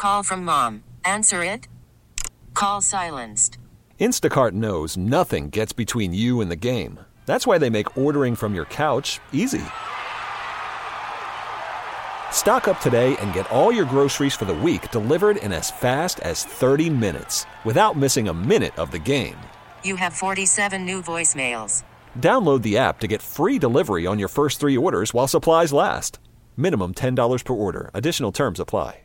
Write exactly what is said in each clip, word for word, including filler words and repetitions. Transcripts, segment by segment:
call from mom. Answer it. Call silenced. Instacart knows nothing gets between you and the game. That's why they make ordering from your couch easy. Stock up today and get all your groceries for the week delivered in as fast as thirty minutes without missing a minute of the game. You have forty-seven new voicemails. Download the app to get free delivery on your first three orders while supplies last. Minimum ten dollars per order. Additional terms apply.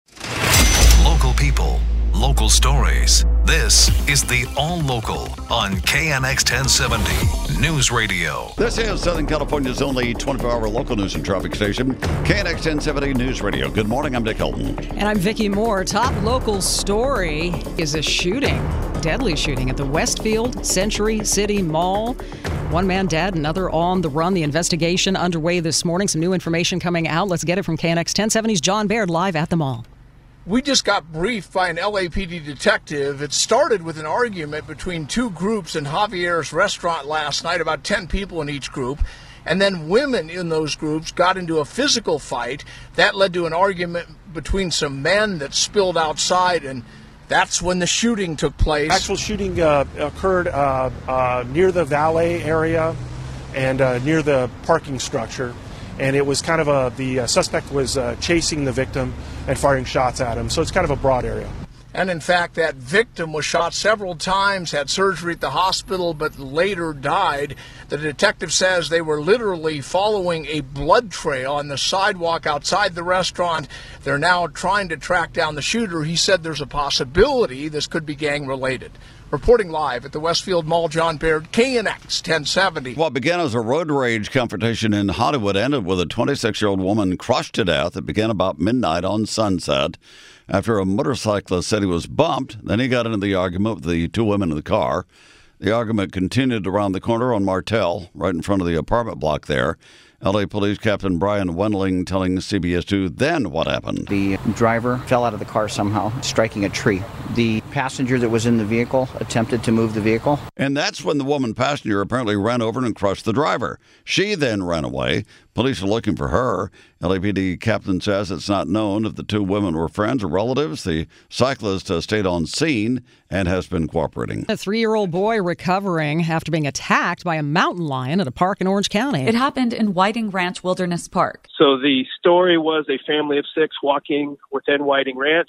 Local people, local stories. This is the All Local on K N X ten seventy News Radio. This is Southern California's only twenty-four hour local news and traffic station, K N X ten seventy News Radio. Good morning, I'm Dick Hilton. And I'm Vicki Moore. Top local story is a shooting, deadly shooting at the Westfield Century City Mall. One man dead, another on the run. The investigation underway this morning. Some new information coming out. Let's get it from K N X ten seventy's John Baird live at the mall. We just got briefed by an L A P D detective. It started with an argument between two groups in Javier's restaurant last night, about ten people in each group. And then women in those groups got into a physical fight. That led to an argument between some men that spilled outside, and that's when the shooting took place. Actual shooting uh, occurred uh, uh, near the valet area and uh, near the parking structure. And it was kind of a, the uh, suspect was uh, chasing the victim and firing shots at him. So it's kind of a broad area. And in fact, that victim was shot several times, had surgery at the hospital, but later died. The detective says they were literally following a blood trail on the sidewalk outside the restaurant. They're now trying to track down the shooter. He said there's a possibility this could be gang-related. Reporting live at the Westfield Mall, John Baird, K N X ten seventy. What began as a road rage confrontation in Hollywood ended with a twenty-six-year-old woman crushed to death. It began about midnight on Sunset after a motorcyclist said he was bumped. Then he got into the argument with the two women in the car. The argument continued around the corner on Martel, right in front of the apartment block there. L A Police Captain Brian Wendling telling C B S two then what happened. The driver fell out of the car somehow, striking a tree. The passenger that was in the vehicle attempted to move the vehicle. And that's when the woman passenger apparently ran over and crushed the driver. She then ran away. Police are looking for her. L A P D captain says it's not known if the two women were friends or relatives. The cyclist uh, stayed on scene and has been cooperating. A three-year-old boy recovering after being attacked by a mountain lion at a park in Orange County. It happened in Whiting Ranch Wilderness Park. So the story was a family of six walking within Whiting Ranch.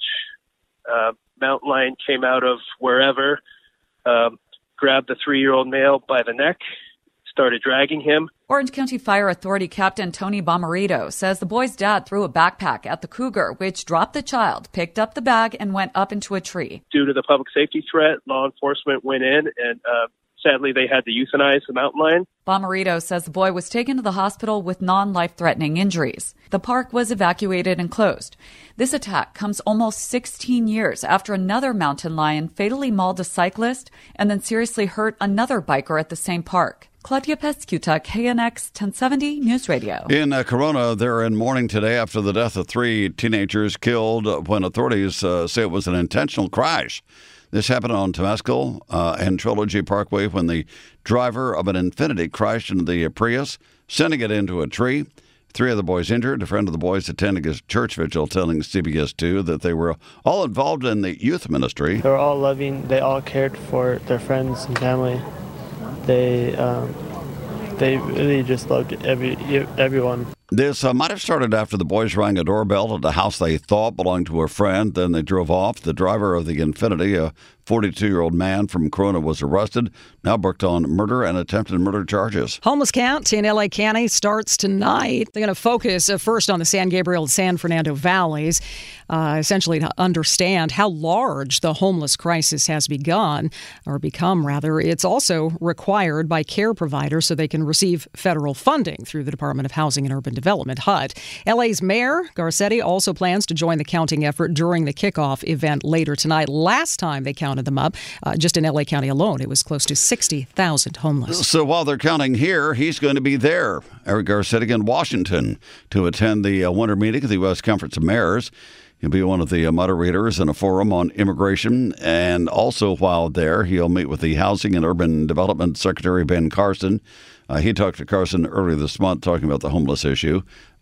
Uh, mountain lion came out of wherever, um, grabbed the three-year-old male by the neck, started dragging him. Orange County Fire Authority Captain Tony Bomarito says the boy's dad threw a backpack at the cougar, which dropped the child, picked up the bag, and went up into a tree. Due to the public safety threat, law enforcement went in, and uh, sadly they had to euthanize the mountain lion. Bomarito says the boy was taken to the hospital with non-life-threatening injuries. The park was evacuated and closed. This attack comes almost sixteen years after another mountain lion fatally mauled a cyclist and then seriously hurt another biker at the same park. Claudia Pescuta, K N X ten seventy News Radio. In uh, Corona, they're in mourning today after the death of three teenagers killed when authorities uh, say it was an intentional crash. This happened on Temescal uh, and Trilogy Parkway when the driver of an Infiniti crashed into the Prius, sending it into a tree. Three of the boys injured. A friend of the boys attending his church vigil telling C B S two that they were all involved in the youth ministry. They were all loving. They all cared for their friends and family. They um, they really just loved every everyone. This uh, might have started after the boys rang a doorbell at a house they thought belonged to a friend. Then they drove off. The driver of the Infiniti, a forty-two-year-old man from Corona, was arrested, now booked on murder and attempted murder charges. Homeless count in L A County starts tonight. They're going to focus uh, first on the San Gabriel and San Fernando valleys, uh, essentially to understand how large the homeless crisis has begun, or become, rather. It's also required by care providers so they can receive federal funding through the Department of Housing and Urban Development, H U D. L A's Mayor Garcetti also plans to join the counting effort during the kickoff event later tonight. Last time they counted them up, uh, just in L A County alone, it was close to sixty thousand homeless. So while they're counting here, he's going to be there, Eric Garcetti, in Washington to attend the uh, winter meeting of the U S Conference of Mayors. He'll be one of the uh, moderators in a forum on immigration. And also while there, he'll meet with the Housing and Urban Development Secretary Ben Carson. Uh, he talked to Carson earlier this month talking about the homeless issue.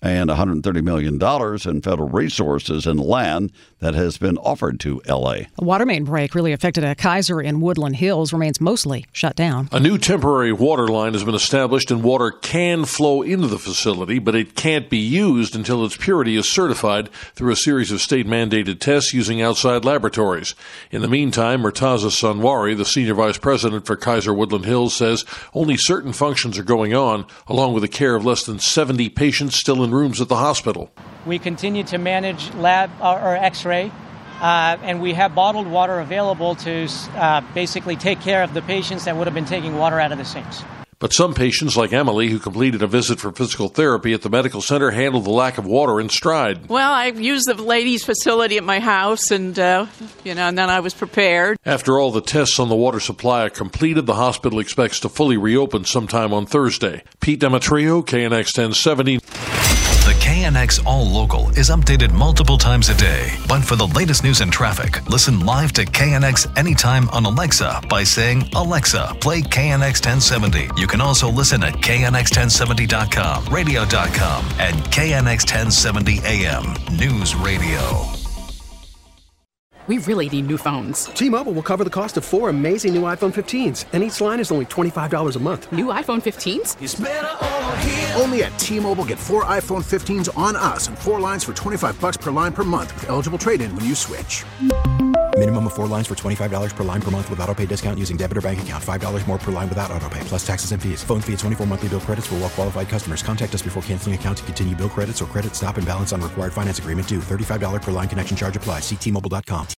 and one hundred thirty million dollars in federal resources and land that has been offered to L A. A water main break really affected a Kaiser in Woodland Hills remains mostly shut down. A new temporary water line has been established and water can flow into the facility, but it can't be used until its purity is certified through a series of state-mandated tests using outside laboratories. In the meantime, Murtaza Sanwari, the senior vice president for Kaiser Woodland Hills, says only certain functions are going on, along with the care of less than seventy patients still in rooms at the hospital. We continue to manage lab or, or X-ray, uh, and we have bottled water available to uh, basically take care of the patients that would have been taking water out of the sinks. But some patients, like Emily, who completed a visit for physical therapy at the medical center, handled the lack of water in stride. Well, I used the ladies' facility at my house, and, uh, you know, and then I was prepared. After all the tests on the water supply are completed, the hospital expects to fully reopen sometime on Thursday. Pete Demetrio, K N X ten seventy. The K N X All Local is updated multiple times a day. But for the latest news and traffic, listen live to K N X anytime on Alexa by saying, Alexa, play K N X ten seventy. You can also listen at K N X ten seventy dot com, radio dot com, and K N X ten seventy A M News Radio. We really need new phones. T-Mobile will cover the cost of four amazing new iPhone fifteens, and each line is only twenty-five dollars a month. New iPhone fifteens? It's better over here. Only at T-Mobile, get four iPhone fifteens on us and four lines for twenty-five dollars per line per month with eligible trade-in when you switch. Minimum of four lines for twenty-five dollars per line per month with autopay discount using debit or bank account. five dollars more per line without autopay, plus taxes and fees. Phone fee at twenty-four monthly bill credits for well-qualified customers. Contact us before canceling account to continue bill credits or credit stop and balance on required finance agreement due. thirty-five dollars per line connection charge applies. See T Mobile dot com.